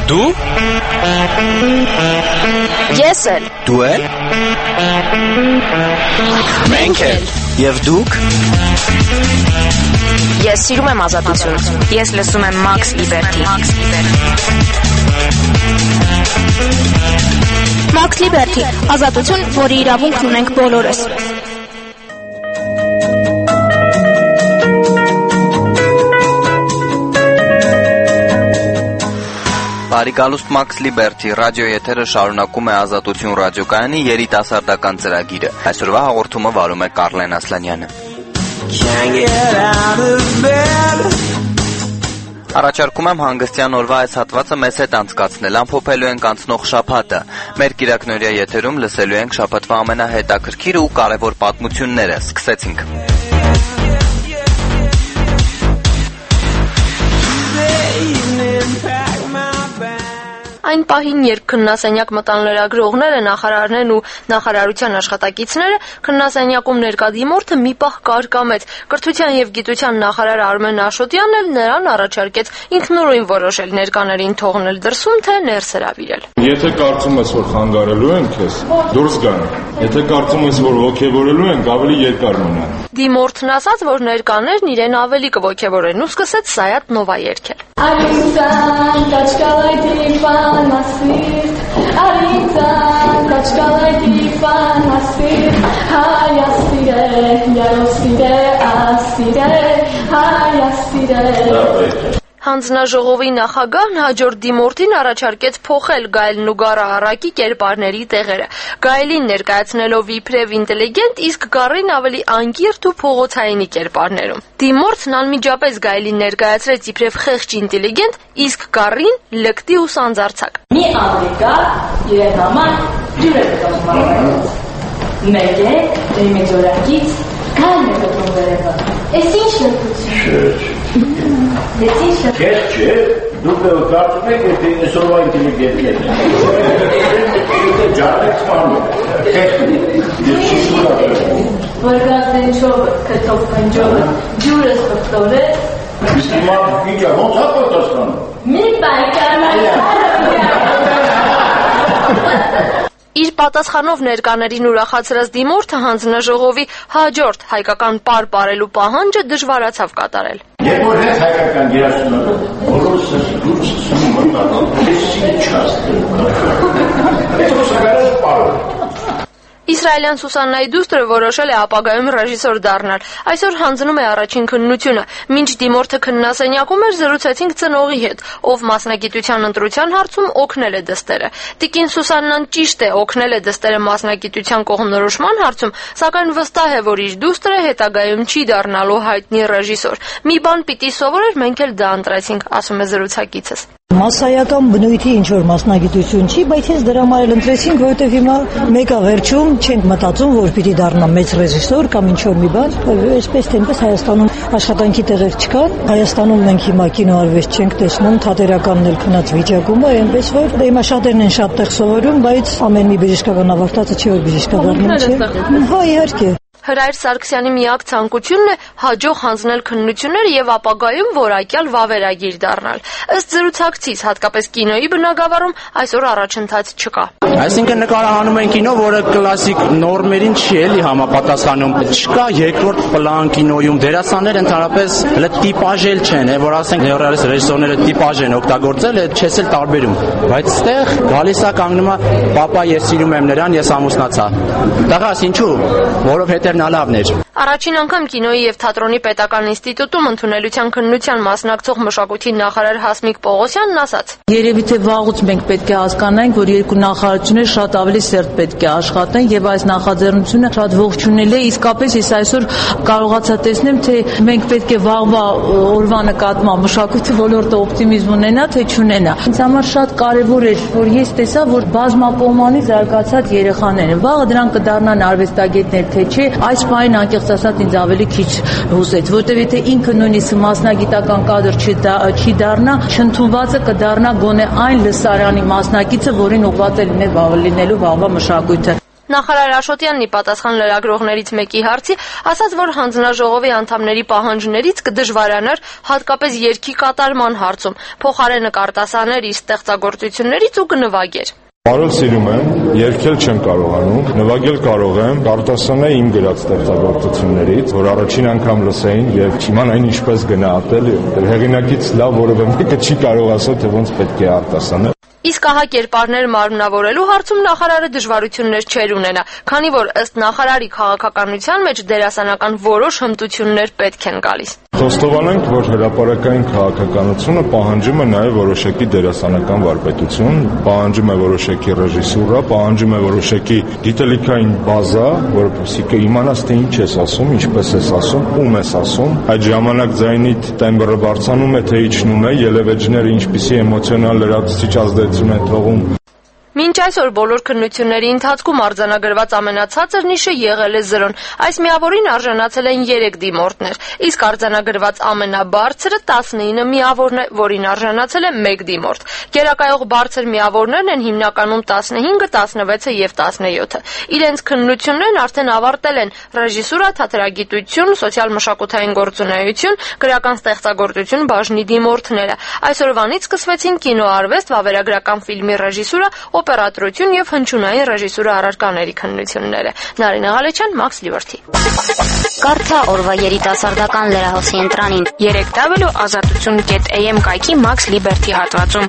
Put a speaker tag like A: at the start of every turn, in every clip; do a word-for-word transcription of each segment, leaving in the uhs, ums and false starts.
A: Դու?
B: Ես էլ։
C: Դու էլ։ Մենք էլ։ Եվ դուք։
B: Ես սիրում եմ ազատություն։ Ես լսում եմ Max Liberty։
D: Max Liberty, ազատություն, որի իրավունքն ունենք բոլորս։
C: Բարիկալուստ Max Liberty ռադիո եթերը շարունակում է Ազատություն ռադիոկայանի երիտասարդական ծրագիրը։ Այսօրվա հաղորդումը վարում է Կարլեն Ասլանյանը։ Առաջարկում եմ հանգստյան օրվա այս հատվածը մեզ հետ անցկացնել, ամփոփելու ենք անցնող շաբաթը։ Մեր կիրակնօրյա եթերում լսելու ենք շաբաթվա ամենահետաքրքիր ու կարևոր պատմությունները։ Սկսեցինք։
E: Այն պահին, երբ քննասենյակ մտան լրագրողները, նախարարներն ու նախարարության աշխատակիցները, քննասենյակում ներկա դիմորդը մի պահ կարկամեց։ Կրթության եւ գիտության նախարար Արմեն Աշոտյանն էլ նրան առաջարկեց ինքնուրույն որոշել ներկաներին թողնել դրսում, թե ներս հրավիրել։
F: Եթե կարծում ես, որ խանգարելու են քեզ, դուրս գան։ Եթե կարծում ես, որ ոգևորելու են, ավելի երկար մնա։
E: Դիմորդն ասաց, որ ներկաներն իրեն ավելի կոգևորեն ու սկսեց Սայաթ Նովա երգել։
G: Արինցան կաչկալայդի պանասիր, արինցան կաչկալայդի պանասիր, հայասիր է, յարոսիր է, ասիր է, հայասիր է։
E: Հանձնաժողովի նախագահն հաջորդ դիմորդին առաջարկեց փոխել Գայելն ու Գառը Արակի կերպարների տեղերը։ Գայելին ներկայացնելով իբրև ինտելիգենտ, իսկ Գառին ավելի անկիրթ ու փողոցայինի կերպարներում։ Դիմորդն անմիջապես Գայելին ներկայացրեց իբրև խեղճ ինտելիգենտ, իսկ Գառին լկտի ու սանձարձակ։
G: Մի անգլիկա իրեն համար ջուր է կազմարանում։ Մեկ է դիմեջորակից Գայելն է կտրում վերևը։ Էս ինչ լկություն։ Ես ինչ
H: Քեզ չէ, դուք կարծում եք, թե այսօրվա ինտելիգենտ եք։ Դե ջարդեք սպանում։ Ես շիշուր ակրում։
G: Վրգատենչովը, կտով կնջովը, ջուրը սպտոր է։
H: Իսկ հիմա իջա, ոնց հա պատասխանում։
G: Մի պայքարը։
E: Իր պատասխանով ներկաներին ուրախացրած դիմորդը հանձնաժողովի հաջորդ հայկական պար պարելու պահանջը դժվարացավ կատարել։
H: Երբ որ հետ հայկական գերացնողը, բոլորս դուրս սնում մտանալ, ես ինչ հասնում։ Ես ոսագարած պարը։
E: Իսրայելյան Սուսաննայի դուստրը որոշել է ապագայում ռեժիսոր դառնալ։ Այսօր հանձնում է առաջին քննությունը։ Մինչ դիմորդը քննասենյակում էր, զրուցեցինք ծնողի հետ, ով մասնագիտության ընտրության հարցում օգնել է դստերը։ Տիկին Սուսաննան ճիշտ է, օգնել է դստերը մասնագիտության կողմնորոշման հարցում, սակայն վստահ է, որ իր դուստրը հետագայում չի դառնալու հայտնի ռեժիսոր։ Մի բան պիտի սովորեր, մենք էլ դա ընտրեցինք, ասում է զրուցակիցս։
I: Մասսայական բնույթի ինչ-որ մասնագիտություն չի, բայց հենց դրա համար էլ ընտրեցինք, որովհետև հիմա մեկը վերջում չենք մտածում, որ պիտի դառնա մեծ ռեժիսոր կամ ինչ-որ մի բան, այսպես թե այնպես Հայաստանում աշխատանքի տեղեր չկան, Հայաստանում մենք հիմա կինոարվեստ չենք տեսնում, թատերականն էլ քնած վիճակում է, այնպես որ հիմա շատերն են շատ տեղ սովորում, բայց ամեն մի բժշկական ավարտածը չի, որ բժշկականն չէ։ Հա, իհարկե։
E: Հրայր Սարգսյանի միակ ցանկությունն է հաջող հանձնել քննությունները եւ ապագայում որակյալ վավերագիր դառնալ։ Ըստ զրուցակցից, հատկապես կինոյի բնագավառում այսօր առաջընթաց չկա։
J: Այսինքն նկարահանում են կինո, որը կլասիկ նորմերին չի էլի համապատասխանում։ Չկա երկրորդ պլան կինոյում, դերասանները ընդհանրապես հələ տիպաժ էլ չեն, որ ասենք նեոռեալիստ ռեժիսորները տիպաժ են օգտագործել, այդ չես էլ տարբերում։ Բայց այստեղ գալիս է կանգնում է «Պապա, ես սիրում եմ նրան, ես ամուսնացա»։ Տղաս ինչու՞, որովհետեւ նա լավն էր։
E: Առաջին անգամ կինոյի եւ թատրոնի պետական ինստիտուտում ընդունելության քննության մասնակցող մշակույթի նախարար Հասմիկ Պողոսյանն ասաց.
K: Երևի թե վաղուց մենք պետք է հասկանանք, որ երկու նախարարությունները շատ ավելի սերտ պետք է աշխատեն եւ այս նախաձեռնությունը շատ ողջունել է, իսկապես ես այսօր կարողացա տեսնել, թե մենք պետք է վաղվա օրվա նկատմամբ մշակույթի ոլորտը օպտիմիզմ ունենա, թե չունենա։ Ինձ համար շատ կարեւոր էր, որ ես տեսա, որ բազմապոմանի զարգացած երեխաներ են։ Վաղը դրանք կդառնան արվեստագետներ, թե չէ, այս բանը անկեղծ ասած ինձ ավելի քիչ հուզեց, որտեւ եթե ինքը նույնիսկ մասնագիտական կադր չի դառնա, չընդունվածը կդառնա գոնե այն լսարանի մասնակիցը, որին ուղղված է լինելու վաղվա մշակույթը։
E: Նախարար Աշոտյանն ի պատասխան լրագրողներից մեկի հարցի ասաց, որ հանձնաժողովի անդամների պահանջներից կդժվարանար հատկապես երգի կատարման հարցում, փոխարենը կարտասաներ իր ստեղծագործություններից ու կնվագեր։
F: Բարել սիրում եմ, երգել չեմ կարողանում, նվագել կարող եմ, արտասանել իմ գրած ստեղծագործություններից, որ առաջին անգամ լսեին եւ չիմանային ինչպես գնահատել, հեղինակից լավ որևէ մեկը չի կարող ասել, թե ոնց պետք է արտասանել։
E: Իսկ ահա կերպարներ մարմնավորելու հարցում նախարարը դժվարություններ չէր ունենա, քանի որ ըստ նախարարի քաղաքականության մեջ դերասանական որոշ հմտություններ պետք են գալիս։
F: Խոստովանենք, որ հրապարակային քաղաքականությունը պահանջում է նաև որոշակի դերասանական վարպետություն, պահանջում է որոշակի ռեժիսուրա, պահանջում է որոշակի գիտելիքային բազա, որովհետեւ իմանաս թե ինչ ես ասում, ինչպես ես ասում, ում ես ասում, այդ ժամանակ ձայնիդ տեմբրը բարձրանում է թե իջնում է, ելևէջները ինչպիսի էմոցիոնալ լրացուցիչ ազդեցություն են թողում։
E: Մինչ այսօր բոլոր քննությունների ընթացքում արձանագրված ամենացածր նիշը եղել է զրոն։ Այս միավորին արժանացել են երեք դիմորդներ, իսկ արձանագրված ամենաբարձրը տասնինը միավորն է, որին արժանացել է մեկ դիմորդ։ Գերակայող բարձր միավորներն են հիմնականում տասնհինգը, տասնվեցը եւ տասնյոթը։ Իրենց քննություններն արդեն ավարտել են ռեժիսուրա, թատերագիտություն, սոցիալ-մշակութային գործունեություն, գրական ստեղծագործություն բաժնի դիմորդները։ Այսօրվանից սկսվեցին կինոարվեստ, վավերագրական ֆիլմի ռեժիսուրա, օպերատորություն եւ հնչյունային ռեժիսուրա առարկաների քննությունները։ Նարինե Ղալեչյան, Max Liberty։
D: Կարդա օրվա երիտասարդական լրահոսի ընտրանին
B: երեք w ազատություն կետ a m կայքի Max Liberty հատվածում։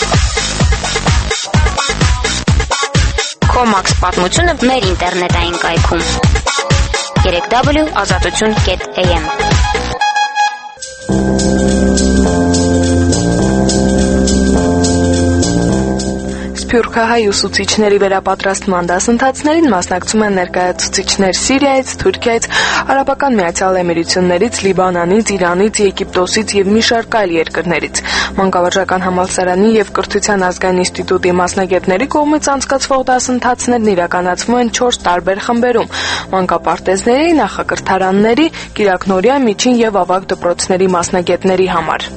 B: Քո Max պատմությունը
D: մեր ինտերնետային կայքում երեք w
B: ազատություն կետ a m
A: Սփյուռքահայ ուսուցիչների վերապատրաստման դասընթացներին մասնակցում են ներկայացուցիչներ Սիրիայից, Թուրքիայից, Արաբական Միացյալ Էմիրություններից, Լիբանանից, Իրանից, Եգիպտոսից եւ մի շարք այլ երկրներից։ Մանկավարժական համալսարանի եւ Կրթության ազգային ինստիտուտի մասնագետների կողմից անցկացվող դասընթացներն իրականացվում են չորս տարբեր խմբերում՝ մանկապարտեզների, նախակրթարանների, կիրակնօրյա, միջին եւ ավագ դպրոցների մասնագետների համար։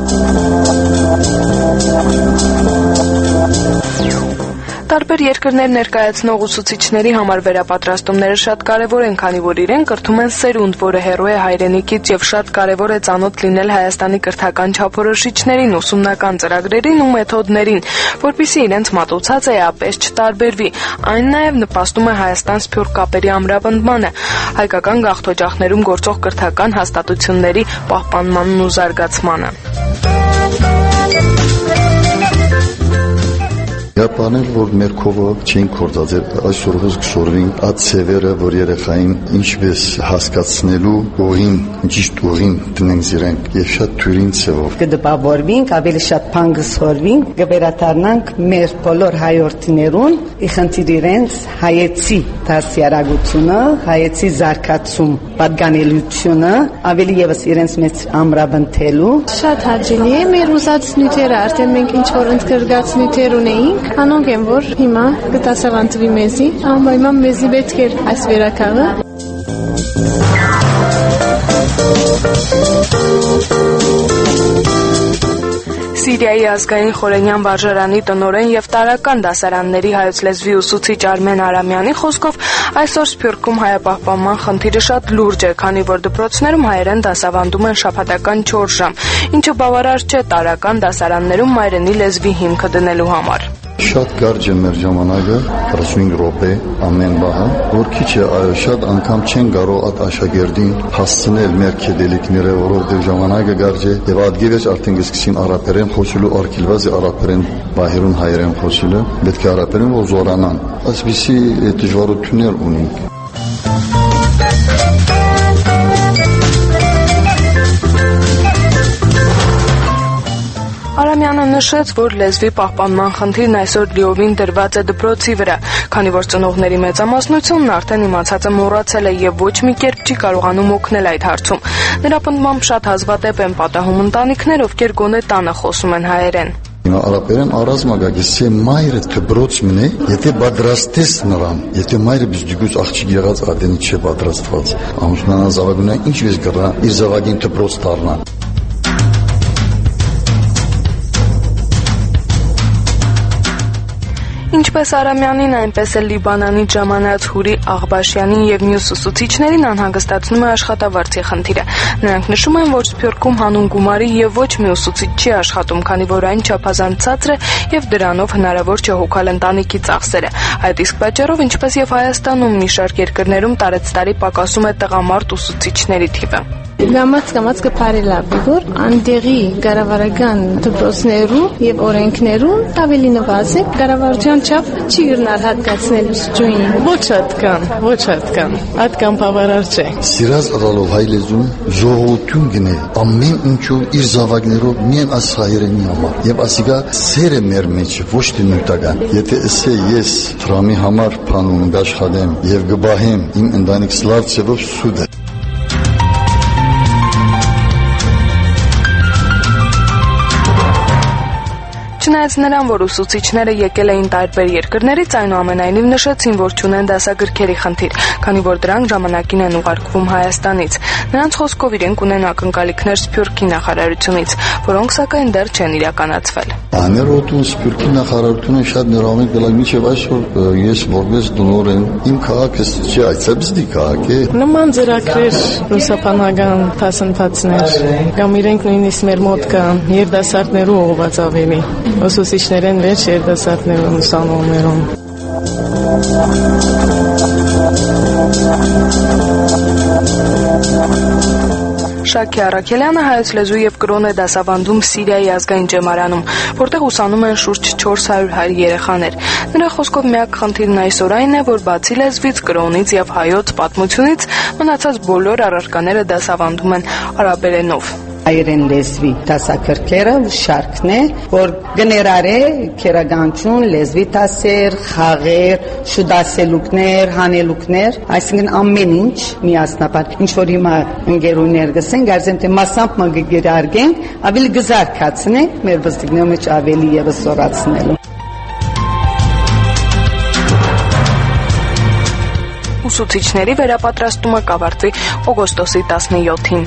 A: Տարբեր երկրներ ներկայացնող ուսուցիչների համար վերապատրաստումները շատ կարևոր են, քանի որ իրենք կրթում են սերունդ, որը հեռու է հայրենիքից եւ շատ կարևոր է ծանոթ լինել Հայաստանի կրթական չափորոշիչներին, ուսումնական ծրագրերին ու մեթոդներին, որպեսզի իրենց մատուցածը էապես չտարբերվի։ Այն նաեւ նպաստում է Հայաստան-Սփյուռք կապերի ամրապնդմանը, հայկական գաղթօջախներում գործող կրթական հաստատությունների պահպանմանն ու զարգացմանը։
L: Գապանել, որ մեր քովը չեն կործածել, այսօր հոս կշորվին այդ սևերը, որ երեխային ինչպես հասկացնելու ուղին, ճիշտ ուղին տնենք զիրենք եւ շատ թյուրին ծևով։
M: Կդպավորվինք, ավելի շատ բան կսորվինք, կվերաթարնանք մեր բոլոր հայորդիներուն, իխնդիր իրենց հայեցի դասյարակությունը, հայեցի զարգացում, պատկանելությունը, ավելի եւս իրենց մեծ ամրապնդելու։
N: Շատ հաճելի է մեր ուզած նյութերը, արդեն մենք ինչ որ ընդգրկած նյութեր ունեինք, անոնք են, որ հիմա կտասավանդվի մեզի, անպայման մեզի պետք էր այս վերակաղը։
A: Սիրիայի ազգային խորենյան վարժարանի տնօրեն եւ տարական դասարանների հայոց լեզվի ուսուցիչ Արմեն Արամյանի խոսքով այսօր Սփյուռքում հայապահպանման խնդիրը շատ լուրջ է, քանի որ դպրոցներում հայերեն դասավանդում են շաբաթական չորս ժամ, ինչը բավարար չէ տարական դասարաններում մայրենի լեզվի հիմքը դնելու համար։
L: Շատ կարճ է մեր ժամանակը, քսանհինգ րոպե ամեն բանը, որ քիչ է, շատ անգամ չեն կարող այդ աշակերտին հասցնել մեր քեդելիկները, որովհետև ժամանակը կարճ է, եւ ադգեվեջ արդեն կսկսին արաբերեն խոսելու, արկելված է արաբերեն, բահերուն հայերեն խոսելու, պետք է արաբերեն որ զորանան։ Այսպիսի դժվարություններ ունենք։
A: Արամյանը նշեց, որ լեզվի պահպանման խնդիրն այսօր լիովին դրված է դպրոցի վրա, քանի որ ծնողների մեծամասնությունն արդեն իմացածը մոռացել է եւ ոչ մի կերպ չի կարողանում օգնել այդ հարցում։ Նրա պնդմամբ շատ հազվադեպ են պատահում ընտանիքներ, ովքեր գոնե տանը խոսում են հայերեն։
L: Հիմա արաբերեն առազմագագիս է մայրը դպրոց մնե, եթե պատրաստես նրան, եթե մայրը բիզդուգուց աղջիկ եղած ադենի չէ պատրաստված, ամուսնանան զավակունը ինչպես կռա իր զավակին դպրոց դառնա։
A: Ինչպես Արամյանին, այնպես էլ Լիբանանի ժամանած Հուրի Աղբաշյանին եւ մյուս ուսուցիչներին անհանգստացնում է աշխատավարձի խնդիրը։ Նրանք նշում են, որ Սփյուռքում հանուն գումարի եւ ոչ մի ուսուցիչ չի աշխատում, քանի որ այն չափազանց ցածր է եւ դրանով հնարավոր չէ հոգալ ընտանիքի ծախսերը։ Այդ իսկ պատճառով, ինչպես եւ Հայաստանում, մի շարք երկրներում տարեցտարի պակասում է տղամարդ ուսուցիչների թիվը։
N: Գամած գամած կփարելա բիգոր անդերի գարավարական դպրոցներու եւ օրենքներուն ավելի նվազե գարավարության չափ չի գրնար հատկացնել ուսուցչուին
K: ոչ հատկան ոչ հատկան հատկան բավարար չէ
L: Սիրած ալով հայ լեզուն ժողովություն գնե ամեն ինչու իր զավակներով միայն աս հայերենի համար եւ ասիկա սերը մեր մեջ ոչ թե նույնտական եթե ասե ես Թրամի համար փանուն գաշխադեմ եւ գբահեմ իմ ընտանիք սլավցեվով սուդը
A: Չնայած նրան, որ ուսուցիչները եկել էին տարբեր երկրներից, այնուամենայնիվ նշեցին, որ չունեն դասագրքերի խնդիր, քանի որ դրանք ժամանակին են ուղարկվում Հայաստանից։ Նրանց խոսքով իրենք ունեն ակնկալիքներ Սփյուռքի նախարարությունից, որոնք սակայն դեռ չեն իրականացվել։
L: Աներոտուն Սփյուռքի նախարարությունը շատ ներառմիտ գլակ միջև այսօր ես որպես դոնորեն իմ քաղաքը չի այցելի քաղաք է։
K: Նման ծրագրեր ռուսապանական դասընթացներ կամ իրենք նույնիսկ մեր մոտ կան երդասարտներու ուղղված ավելի ուսուցիչներեն մեջ երդասարտներուն ուսանողներուն
A: Շակի Արաքելյանը հայոց լեզու եւ կրոն է դասավանդում Սիրիայի ազգային ջեմարանում, որտեղ ուսանում են շուրջ չորս հարյուր հայ երեխաներ։ Նրա խոսքով միակ խնդիրն այսօր այն է, որ բացի լեզվից, կրոնից եւ հայոց պատմությունից մնացած բոլոր առարկաները դասավանդում են արաբերենով։
M: Հայերեն լեզվի դասագրքերը շարքն է, որ գներարե քերագանչուն, լեզվի դասեր, խաղեր, շուտասելուկներ, հանելուկներ, այսինքն ամեն ինչ միասնապար։ Ինչ որ հիմա ընկերուներ գսեն, գարզեմ թե մասամբ մը գերարգեն, ավելի գզարկացնենք մեր բստիկնու մեջ ավելի եւս սորացնելու։
A: Ուսուցիչների վերապատրաստումը կավարտվի օգոստոսի տասնյոթին։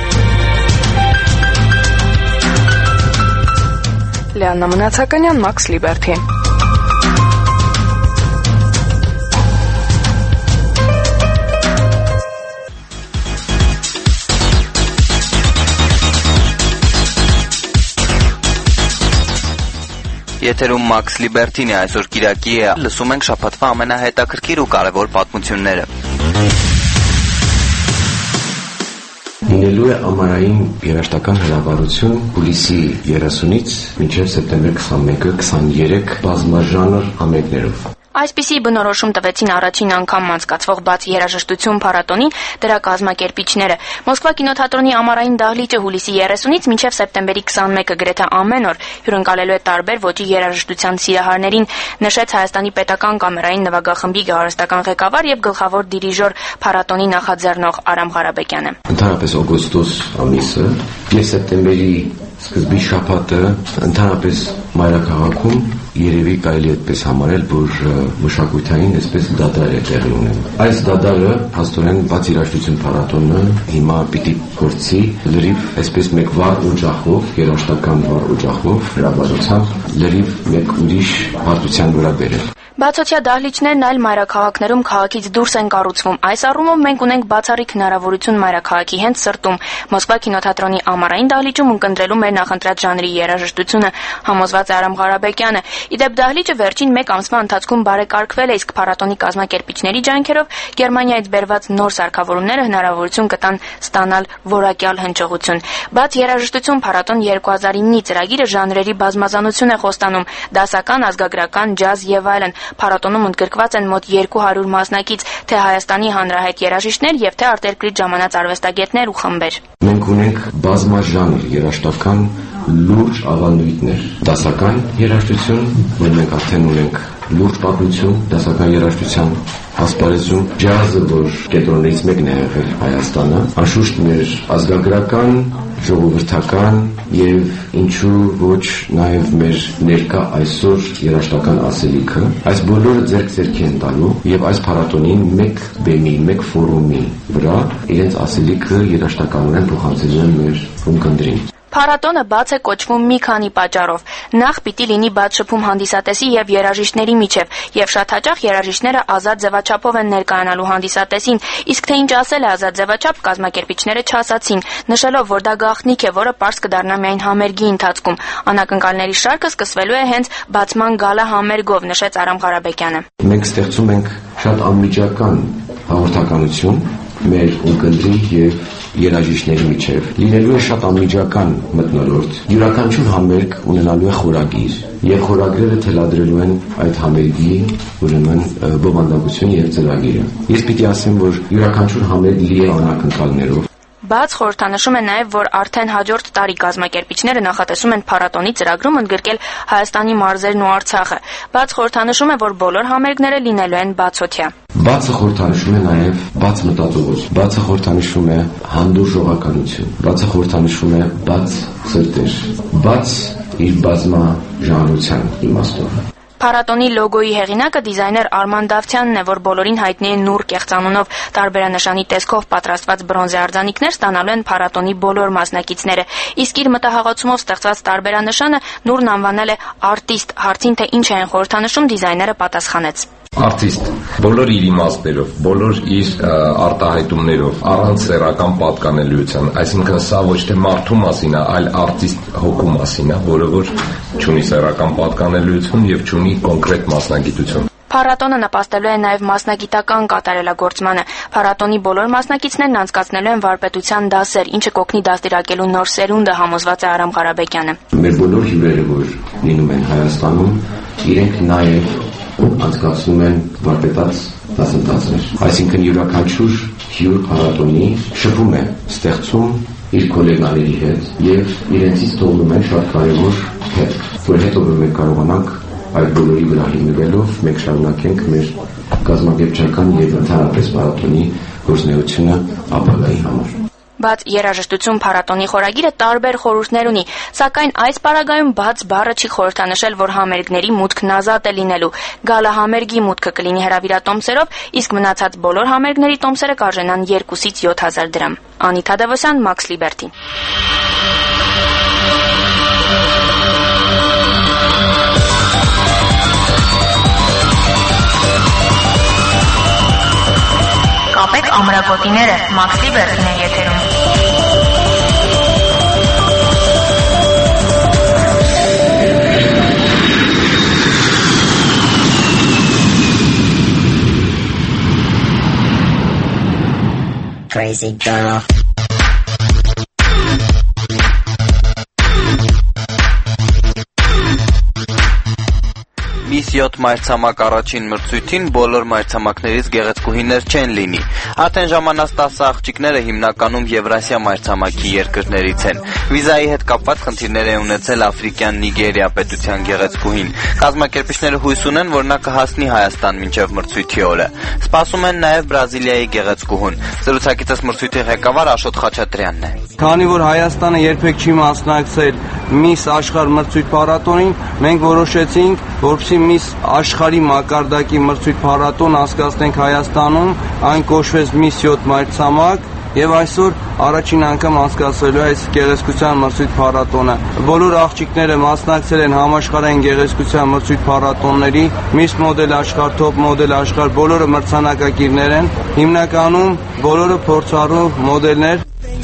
A: Լիաննա Մնացականյան, Մաքս Լիբերթի։
C: Եթերում Մաքս Լիբերթին է, այսօր Կիրակի է, լսում ենք շաբաթվա ամենահետաքրքիր ու կարևոր պատմությունները։
O: Լինելու է ամառային երաժշտական հրավառություն հուլիսի երեսունից մինչև սեպտեմբեր քսանմեկը քսաներեք բազմաժանր համերգներով։
B: Այսպիսի բնորոշում տվեցին առաջին անգամ անցկացվող բաց երաժշտություն փառատոնին դրա կազմակերպիչները։ Մոսկվա կինոթատրոնի ամառային դահլիճը հուլիսի երեսունից մինչև սեպտեմբերի քսանմեկը գրեթե ամեն օր հյուրընկալելու է տարբեր ոճի երաժշտության սիրահարներին, նշեց Հայաստանի պետական կամերային նվագախմբի գեղարվեստական ղեկավար եւ գլխավոր դիրիժոր փառատոնի նախաձեռնող Արամ Ղարաբեկյանը։
O: Ընդհանրապես օգոստոս ամիսը եւ սեպտեմբերի սկզբի շաբաթը ընդհանրապես մայրաքաղաքում երևի կարելի այդպես համարել, որ մշակութային այսպես դադար է տեղի ունենում։ Այս դադարը հաստորեն բաց երաժշտություն փառատոնը հիմա պիտի փորձի լրիվ այսպես մեկ վառ օջախով, երաժշտական վառ օջախով հրավառությամբ լրիվ մեկ ուրիշ հարթության վրա բերել։
B: Բացօթյա դահլիճներն այլ մայրաքաղաքներում քաղաքից դուրս են կառուցվում։ Այս առումով մենք ունենք բացառիկ հնարավորություն մայրաքաղաքի հենց սրտում Մոսկվա կինոթատրոնի ամառային դահլիճում ընկնդրելու մեր նախընտրած ժանրի երաժշտությունը, համոզված է Արամ Ղարաբեկյանը։ Իդեպ դահլիճը վերջին մեկ ամսվա ընթացքում բարեկարգվել է, իսկ փառատոնի կազմակերպիչների ջանքերով Գերմանիայից բերված նոր սարքավորումները հնարավորություն կտան ստանալ որակյալ հնչողություն։ Բաց երաժշտություն փառատոն երկու հազար իննի ծրագիրը ժանրերի բազմազանություն է խոստանում՝ դասական, ազգագրական, ջազ եւ այլն։ Փառատոնում ընդգրկված են մոտ երկու հարյուր մասնակից, թե Հայաստանի հանրահայտ երաժիշտներ եւ թե արտերկրից ժամանած արվեստագետներ ու խմբեր։
O: Մենք ունենք բազմաժանր երաժշտական լուրջ ավանդույթներ, դասական երաժշտություն, որ մենք արդեն ունենք լուրջ պատմություն դասական երաժշտության ասպարեզում, ջազը, որ կենտրոններից մեկն է եղել Հայաստանը, անշուշտ մեր ազգագրական, ժողովրդական եւ ինչու ոչ նաեւ մեր ներկա այսօր երաժշտական ասելիքը, այս բոլորը ձեռք ձեռքի են տալու եւ այս փառատոնին մեկ բեմի, մեկ ֆորումի վրա իրենց ասելիքը երաժշտականորեն փոխանցելու են մեր ունկնդրին։
B: Փառատոնը բաց է կոչվում մի քանի պատճառով։ Նախ պիտի լինի բաց շփում հանդիսատեսի եւ երաժիշտների միջև, եւ շատ հաճախ երաժիշտները ազատ ձևաչափով են ներկայանալու հանդիսատեսին, իսկ թե ինչ ասել է ազատ ձևաչափ, կազմակերպիչները չասացին, նշելով, որ դա գաղտնիք է, որը պարզ կդառնա միայն համերգի ընթացքում։ Անակնկալների շարքը սկսվելու է հենց բացման գալա համերգով, նշեց Արամ Ղարաբեկյանը։
O: Մենք ստեղծում ենք շատ անմիջական հաղորդականություն մեր ունկնդրի եւ երաժիշտների միջև։ Լինելու է շատ անմիջական մթնոլորտ։ Յուրաքանչյուր համերգ ունենալու է խորագիր, եւ խորագրերը թելադրելու են այդ համերգի ուրեմն բովանդակություն եւ ծրագիրը։ Ես պիտի ասեմ, որ յուրաքանչյուր համերգ լի է անակնկալներով։
B: Բաց խորհրդանշում է նաև, որ արդեն հաջորդ տարի կազմակերպիչները նախատեսում են փառատոնի ծրագրում ընդգրկել Հայաստանի մարզերն ու Արցախը։ Բաց խորհրդանշում է, որ բոլոր համերգները լինելու են բացօթյա։
O: Բացը խորհրդանշում է նաև բաց մտածողություն, բացը խորհրդանշում է հանդուրժողականություն, բացը խորհրդանշում է բաց սրտեր, բաց իր բազմաժանրության իմաստով։
B: Փառատոնի լոգոյի հեղինակը դիզայներ Արման Դավթյանն է, որ բոլորին հայտնի է նուր կեղծանունով։ Տարբերանշանի տեսքով պատրաստված բրոնզե արձանիկներ ստանալու են փառատոնի բոլոր մասնակիցները։ Իսկ իր մտահաղացումով ստեղծված տարբերանշանը նուրն անվանել է արտիստ։ Հարցին, թե ինչ է այն խորհրդանշում, դիզայները պատասխանեց.
P: Արտիստ, բոլոր իր իմաստներով, բոլոր իր արտահայտումներով, առանց սեռական պատկանելիության, այսինքն սա ոչ թե մարդու մասին է, այլ արտիստ հոգու մասին է, որը որ չունի սեռական պատկանելիություն եւ չունի կոնկրետ մասնագիտություն։
B: Փառատոնը նպաստելու է նաև մասնագիտական կատարելագործմանը։ Փառատոնի բոլոր մասնակիցներն անցկացնելու են վարպետության դասեր, ինչը կօգնի դաստիարակելու նոր սերունդը, համոզված է Արամ Ղարաբեկյանը։
O: Մեր բոլոր հյուրերը, որ լինում են Հայաստանում, իրենք նաև անցկացնում են վարպետաց դասընթացներ։ Այսինքն յուրաքանչյուր հյուր փառատոնի շփում է ստեղծում իր գոլեգաների հետ եւ իրենցից թողնում են շատ կարեւոր հետք, որ հետո մենք կարողանանք այդ բոլորի վրա հիմնվելով մենք շարունակենք մեր կազմակերպչական եւ ընդհանրապես փառատոնի գործունեությունը ապագայի համար։
B: Բաց երաժշտություն փառատոնի խորագիրը տարբեր խորհուրդներ ունի, սակայն այս պարագայում բաց բառը չի խորհրդանշել, որ համերգների մուտքն ազատ է լինելու։ Գալա համերգի մուտքը կլինի հրավիրատոմսերով, իսկ մնացած բոլոր համերգների տոմսերը կարժենան երկուսից յոթ հազար դրամ։ Անիթ Հադավոսյան, Մաքս Լիբերտի։ Կապեք ամրակոտիները, Մաքս Լիբերտին է եթերում։
Q: Crazy girl.
C: Միս յոթ մայրցամաք առաջին մրցույթին բոլոր մայրցամաքներից գեղեցկուհիներ չեն լինի։ Արդեն ժամանած տասը աղջիկները հիմնականում Եվրասիա մայրցամաքի երկրներից են։ Վիզայի հետ կապված խնդիրներ է ունեցել Աֆրիկյան Նիգերիա պետության գեղեցկուհին։ Կազմակերպիչները հույս ունեն, որ նա կհասնի Հայաստան մինչև մրցույթի օրը։ Սպասում են նաև Բրազիլիայի գեղեցկուհուն։ Զրուցակիցս մրցույթի ղեկավար Աշոտ Խաչատրյանն է։
R: Քանի որ Հայաստանը երբեք չի մասնակցել Միս աշխարհ մրցույթ փառատոնին, մենք որոշեցինք, որպեսզի Միս աշխարհի մակարդակի մրցույթ փառատոն անցկացնենք Հայաստանում, այն կոչվեց Միս յոթ մայրցամաք, եւ այսօր առաջին անգամ անցկացվելու է այս գեղեցկության մրցույթ փառատոնը։ Բոլոր աղջիկները մասնակցել են համաշխարհային գեղեցկության մրցույթ փառատոնների, Միս մոդել աշխարհ, Թոփ մոդել աշխարհ, բոլորը մրցանակակիրներ են։ Հիմնականում բոլորը փորձառու մոդելներ։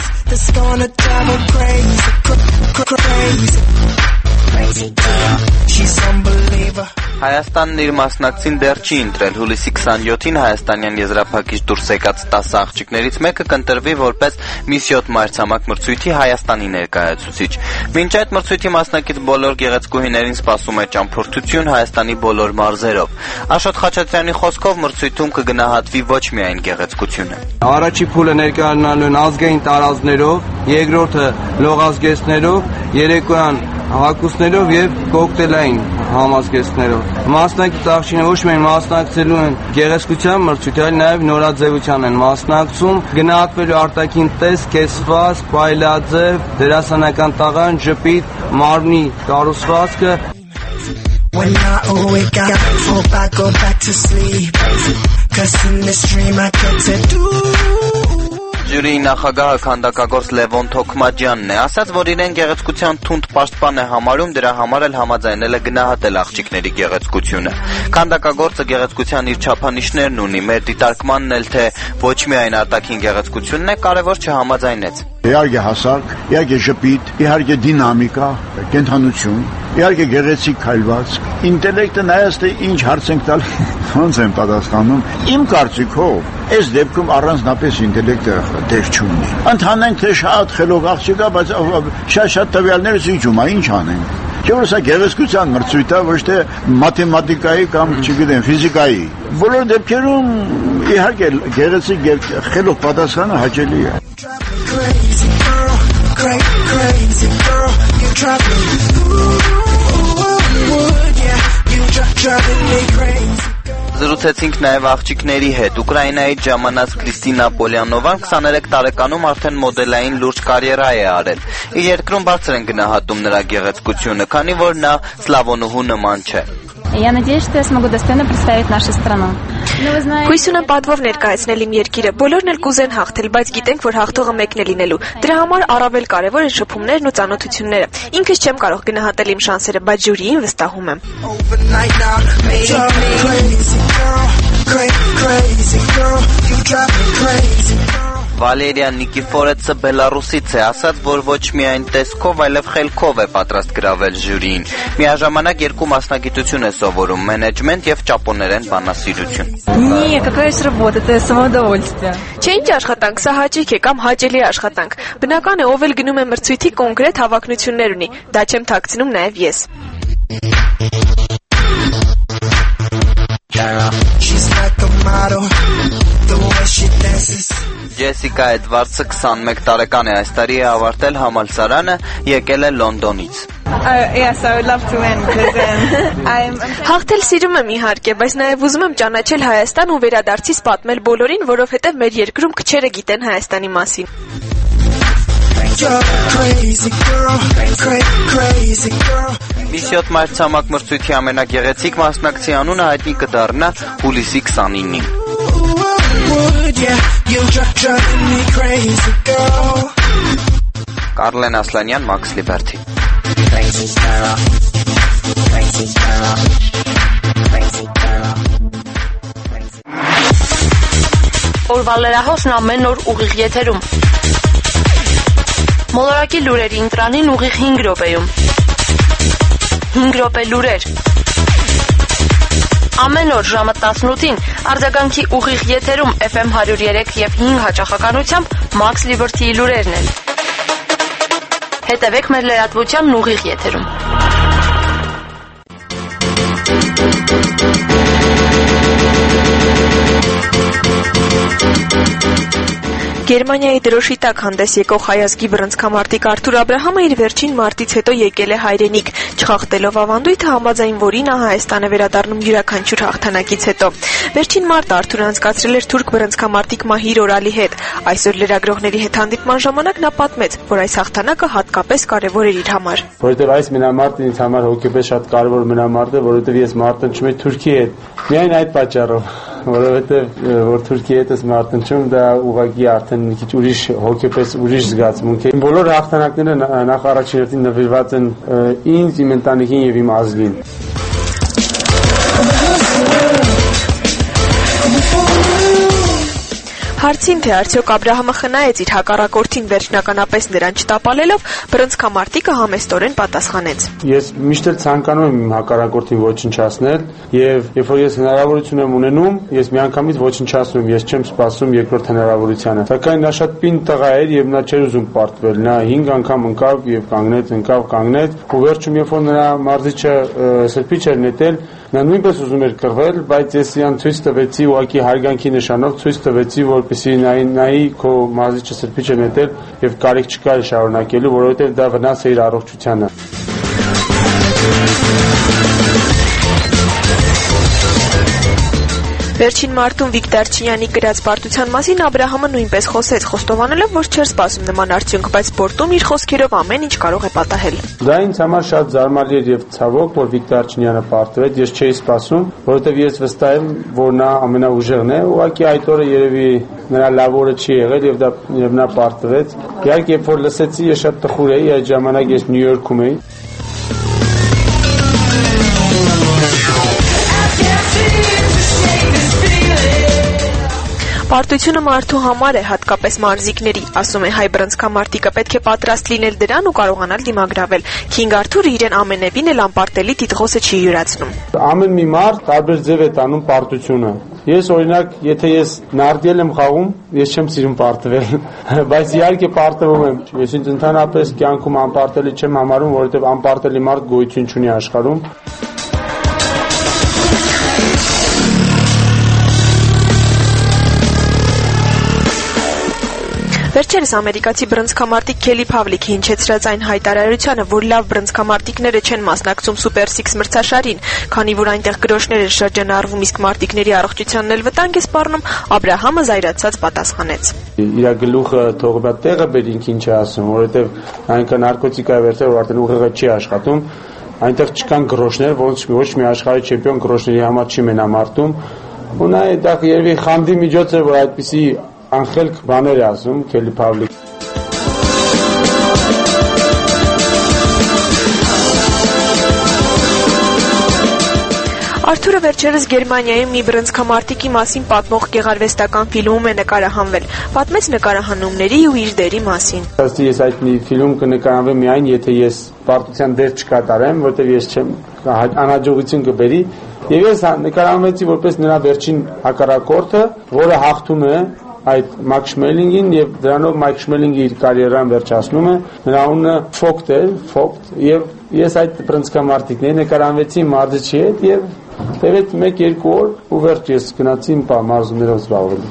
C: Հայաստանն իր մասնակցին դեռ չի ընտրել։ Հուլիսի քսանյոթին հայաստանյան եզրափակիչ դուրս եկած տասը աղջիկներից մեկը կընտրվի որպես Միս յոթ մայրցամաք մրցույթի Հայաստանի ներկայացուցիչ։ Մինչ այդ մրցույթի մասնակից բոլոր գեղեցկուհիներին սպասում է ճամփորդություն Հայաստանի բոլոր մարզերով։ Աշոտ Խաչատրյանի խոսքով մրցույթում կգնահատվի ոչ միայն գեղեցկությունը։
R: Առաջի փուլը ներկայանալու են ազգային տարազներով, երկրորդը լողազգեստներով, երեկոյան հագուստներով եւ կոկտեյլային համազգեստներով։ Մասնակից աղջիկները ոչ միայն մասնակցելու են գեղեցկության մրցույթ, այլ նաեւ նորաձևության են մասնակցում, գնահատվելու արտաքին տեսք, կեսված, պայլաձև, դերասանական տաղան, ժպիտ, մարմնի կառուցվածքը։
S: When I wake up, hope I go back to sleep. Cause in this dream I get to do.
C: Ժյուրիի նախագահը քանդակագործ Լևոն Թոքմաջյանն է, ասաց, որ իրեն գեղեցկության թունդ պաշտպան է համարում, դրա համար էլ համաձայնել է գնահատել աղջիկների գեղեցկությունը։ Քանդակագործը գեղեցկության իր չափանիշներն ունի, մեր դիտարկմանն էլ թե ոչ միայն արտաքին գեղեցկությունն է, կարևոր չհամաձայնեց։
Q: Իհարկե հասարակ, իհարկե ժպիտ, իհարկե դինամիկա, կենթանություն, իհարկե գեղեցիկ քայլվածք, ինտելեկտը նայած թե ինչ հարց ենք տալ, ոնց եմ պատասխանում։ Իմ կարծիքով, այս դեպքում առանձնապես ինտելեկտը դեր չունի։ Ընդհանենք թե շատ խելոք աղջիկ է, բայց շատ-շատ տվյալներ զիջում է, ինչ անենք։ Չէ՞ որ սա գեղեցկության մրցույթ է, ոչ թե մաթեմատիկայի կամ, չգիտեմ, ֆիզիկայի։ Բոլոր դեպքերում իհարկե գեղեցիկ խելոք պատասխանը հաճելի է։
S: Crazy girl, crazy, crazy girl, you drive me, ooh, yeah, you driving me crazy.
C: Զրուցեցինք նաև աղջիկների հետ։ Ուկրաինայից ժամանած Կրիստինա Պոլյանովան քսաներեք տարեկանում արդեն մոդելային լուրջ կարիերա է արել։ Իր երկրում բարձր են գնահատում նրա գեղեցկությունը, քանի որ նա սլավոնուհու նման չէ։
T: Я надеюсь, что я смогу достойно представить нашу страну.
A: Հույս ունեմ պատվով ներկայացնել իմ երկիրը։ Բոլորն էլ կուզեն հաղթել, բայց գիտենք, որ հաղթողը մեկն է լինելու։ Դրա համար առավել կարևոր են շփումներն ու ծանոթությունները։ Ինքս չեմ կարող գնահատել իմ շանսերը, բայց ժյուրիին վստահում եմ։
C: Վալերիա Նիկիֆորեցը Բելարուսից է, ասաց, որ ոչ միայն տեսքով, այլև խելքով է պատրաստ գրավել ժյուրիին։ Միաժամանակ երկու մասնագիտություն է սովորում՝ մենեջմենտ եւ ճապոներեն բանասիրություն։
T: Не, какая ж работа, это самоудовольствие.
A: Չէ, ինչ աշխատանք, սա հաճույք է կամ հաճելի աշխատանք։ Բնական է, ով էլ գնում է մրցույթի կոնկրետ հավակնություններ ունի։ Դա չեմ թաքցնում նաև ես։
S: She's like a model, the way she dances.
C: Ջեսիկա Էդվարդսը քսանմեկ տարեկան է, այս տարի է ավարտել համալսարանը, եկել է Լոնդոնից։
T: Yes, I would love to win because I'm
A: Հաղթել սիրում եմ իհարկե, բայց նաև ուզում եմ ճանաչել Հայաստան ու վերադարձից պատմել բոլորին, որովհետև մեր երկրում քչերը գիտեն Հայաստանի մասին։ Միսիոտ
C: մայրցամաք մրցույթի ամենագեղեցիկ մասնակցի անունը հայտնի կդառնա հուլիսի քսանինին։ Կարլեն Ասլանյան, Մաքս Լիբերթի։
E: Օրվա լրահոսն ամեն օր ուղիղ եթերում։ Մոլորակի լուրերի ընտրանին ուղիղ հինգ րոպեում։ հինգ րոպե լուրեր։ Ամեն օր ժամը տասնութին արձագանքի ուղիղ եթերում Էֆ Էմ հարյուր երեք եւ հինգ հաճախականությամբ Մաքս Լիբերթիի լուրերն են։ Հետևեք մեր լրատվությանն ուղիղ եթերում։
A: Գերմանիայի դրոշի տակ հանդես եկող հայազգի բռնցքամարտիկ Արթուր Աբ รา համը իր վերջին մարտից հետո եկել է հայրենիք, չխախտելով ավանդույթը, համաձայն որի նա Հայաստան է վերադառնում յուրաքանչյուր հաղթանակից հետո։ Վերջին մարտը Արթուրը անցկացրել էր թուրք բռնցքամարտիկ Մահիր Օրալի հետ։ Այսօր լրագրողների հետ հանդիպման ժամանակ նա պատմեց, որ այս հաղթանակը հատկապես կարևոր էր իր համար։
U: Որովհետև այս մենամարտը ինձ համար հոգեպես շատ կարևոր մենամարտ է, որովհետև ես մարտնչում եմ Թուրքիի հետ։ Միայն այդ պատճառով, որովհետև որ Թուրքիի հետ ես մարտնչում, դա ուղղակի արդեն մի քիչ ուրիշ հոգեպես ուրիշ զգացմունք է։ Բոլոր հաղթանակները նախ առաջին հերթին նվիրված են ինձ, իմ ընտանիքին եւ իմ ազգին։
A: Հարցին, թե արդյոք Աբ รา համը խնայեց իր հակառակորդին վերջնականապես նրան չտապալելով, բռնցքամարտիկը համեստորեն պատասխանեց.
U: Ես միշտ էլ ցանկանում եմ իմ հակառակորդին ոչնչացնել եւ երբ որ ես հնարավորություն եմ ունենում, ես միանգամից ոչնչացնում եմ, ես չեմ սպասում երկրորդ հնարավորությանը։ Սակայն նա շատ պինդ տղա էր եւ նա չէր ուզում պարտվել։ Նա հինգ անգամ ընկավ եւ կանգնեց, ընկավ, կանգնեց, ու վերջում երբ որ նրա մարզիչը սրբիչ էր նետել, նա նույնպես ուզում էր կռվել, բայց ես իրան ցույց տվեցի ուղղակի հարգանքի նշանով ցույց տվեցի, որպեսզի նայի նայի քո մարզիչը սրբիչ է նետել եւ կարիք չկա շարունակելու, որովհետեւ դա վնաս է իր առողջությանը։
A: Վերջին մարտում Վիկտոր Չինյանի գրած պարտության մասին Աբ รา համը նույնպես խոսեց, խոստովանելով, որ չէր սպասում նման արդյունք, բայց սպորտում իր խոսքերով ամեն ինչ կարող է պատահել։
U: Դա ինձ համար շատ զարմալի էր եւ ցավոք, որ Վիկտոր Չինյանը պարտվեց, ես չէի սպասում, որովհետեւ ես վստահ եմ, որ նա ամենաուժեղն է, ուղղակի այդ օրը երևի նրա լավ օրը չի եղել եւ դա եւ նա պարտվեց։ Իհարկե, երբ որ լսեցի, ես շատ տխուր էի, այդ ժամանակ ես Նյու Յորքում էի։
A: Պարտությունը մարդու համար է, հատկապես մարզիկների, ասում է հայ բռնցքամարտիկը, պետք է պատրաստ լինել դրան ու կարողանալ դիմագրավել։ Քինգ Արթուրը իրեն ամենևին էլ անպարտելի տիտղոսը չի յուրացնում։
U: Ամեն մի մարդ տարբեր ձև է տանում պարտությունը։ Ես օրինակ, եթե ես նարդիել եմ խաղում, ես չեմ սիրում պարտվել, բայց իհարկե պարտվում եմ։ Ես ինձ ընդհանրապես կյանքում անպարտելի չեմ համարում, որովհետև անպարտելի մարդ գոյություն չունի աշխարհում։
A: Վերջերս ամերիկացի բռնցքամարտիկ Քելի Փավլիքը հնչեցրած այն հայտարարությանը, որ լավ բռնցքամարտիկները չեն մասնակցում Սուպեր Սիքս մրցաշարին, քանի որ այնտեղ գրոշներ են շրջանառվում, իսկ մարտիկների առողջությանն էլ վտանգ է սպառնում, Աբ รา համը զայրացած պատասխանեց։
U: Իր գլուխը թողնա տեղը բերինք ինչ է ասում, որովհետև այնքան նարկոտիկա է վերցել, որ արդեն ուղեղը չի աշխատում, այնտեղ չկան գրոշներ, ոչ ոչ մի աշխարհի չեմպիոն գրոշների համար չի մենամարտում, ու նա դա երևի խանդի միջոց է, որ այդպիսի անխելք բաներ է ասում Քելի Փավլիկ։
A: Արթուրը վերջերս Գերմանիայում մի բռնցքամարտիկի մասին պատմող գեղարվեստական ֆիլմում է նկարահանվել։ Պատմեց նկարահանումների ու իր դերի մասին։
U: Ըստ ես այդ մի ֆիլմ կնկարահանվի միայն եթե ես պարտության դեր չկատարեմ, որտեղ ես չեմ անհաջողություն կբերի, եւ ես նկարահանվեցի որպես նրա վերջին հակառակորդը, որը հաղթում է այդ Մաքս Շմելինգին եւ դրանով Մայք Շմելինգը իր կարիերան վերջացնում է, նրա անունը Ֆոկտ է, Ֆոկտ, եւ ես այդ բռնցքամարտիկների նկարահանվեցի մարզչի հետ եւ տևեց մեկ-երկու օր ու վերջ ես գնացի իմ մարզումներով զբաղվելու։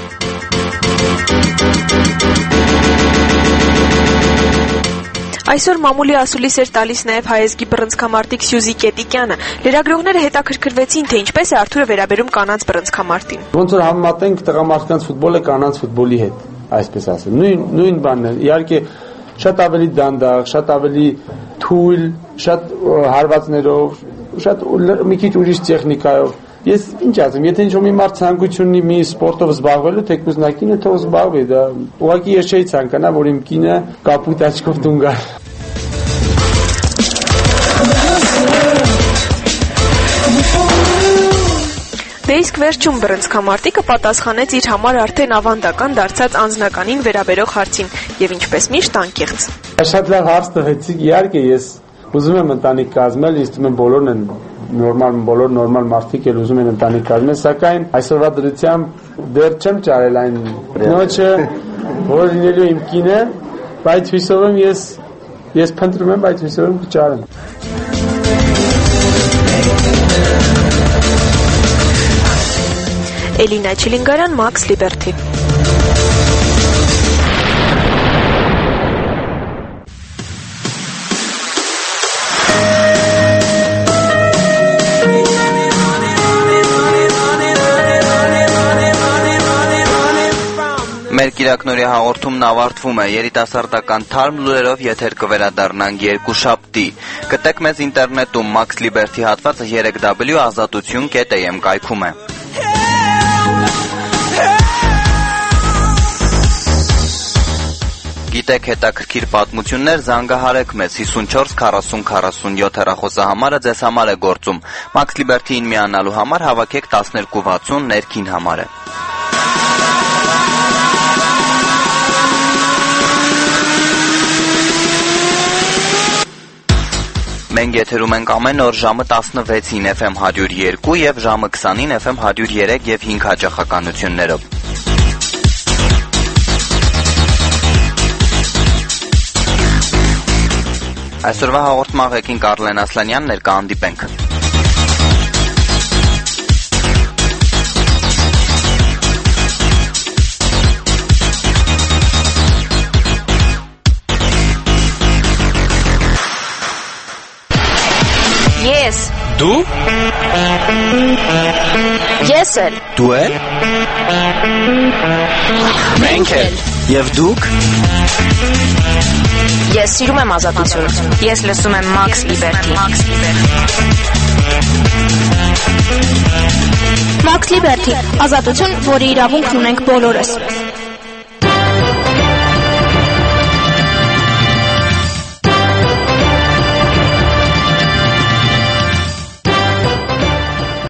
A: Այսօր մամուլի ասուլիս էր տալիս նաև հայազգի բռնցքամարտիկ Սյուզի Կետիկյանը։ Լրագրողները հետաքրքրվեցին, թե ինչպես է Արթուրը վերաբերում կանանց բռնցքամարտին։
U: Ոնց որ համեմատենք տղամարդկանց ֆուտբոլը կանանց ֆուտբոլի հետ, այսպես ասեմ։ Նույն նույն բանն է։ Իհարկե շատ ավելի դանդաղ, շատ ավելի թույլ, շատ հարվածներով, շատ մի քիչ ուրիշ տեխնիկայով։ Ես ինչ ասեմ, եթե ինչ-որ մի մարդ ցանկություն ունի մի սպորտով զբաղվելու, թեկուզ նա կինը թող զբաղվի, դա ուղղակի ես չէի ցանկանա, որ իմ կինը կապույտ աչքով տուն գա։
A: Դե իսկ վերջում բռնցքամարտիկը պատասխանեց իր համար արդեն ավանդական դարձած անձնականին վերաբերող հարցին եւ ինչպես միշտ անկեղծ։
U: Շատ լավ հարց տվեցիք, իհարկե ես ուզում եմ ընտանիք կազմել, ինձ թվում է բոլորն են նորմալ բոլոր նորմալ մարդիկ էլ ուզում են ընտանիք կազմել, սակայն այսօրվա դրությամբ դեռ չեմ ճարել այն նոճը, որ լինելու իմ կինը, բայց հույսով եմ ես ես փնտրում եմ, բայց հույսով եմ կճարեմ։
A: Էլինա Չիլինգարյան, Մաքս Լիբերթի։
C: Մեր կիրակնորի հաղորդումն ավարտվում է, երիտասարդական թարմ լուրերով եթեր կվերադառնանք երկուշաբթի։ Գտեք մեզ ինտերնետում, Մաքս Լիբերթի հատվածը երեք w ազատություն կետ am կայքում է։ Գիտեք հետաքրքիր պատմություններ, զանգահարեք մեզ հիսունչորս քառասուն քառասունյոթ հեռախոսահամարը ձեզ համար է գործում։ Մաքս Լիբերթիին միանալու համար հավաքեք տասներկու վաթսուն ներքին համարը։ Մենք եթերում ենք ամեն օր ժամը տասնվեցին Էֆ Էմ հարյուր երկու եւ ժամը քսանին Էֆ Էմ հարյուր երեք եւ հինգ հաճախականություններով։ Այսօրվա հաղորդման ղեկին Կարլեն Ասլանյան, ներկայանդիպենք։
B: Ես
G: Դու
B: Ես էլ։
C: Դու էլ։ Մենք էլ։ Եվ դուք։
B: Ես սիրում եմ ազատություն։ Ես լսում եմ Max Liberty։
D: Max Liberty, ազատություն, որի իրավունքն ունենք բոլորս։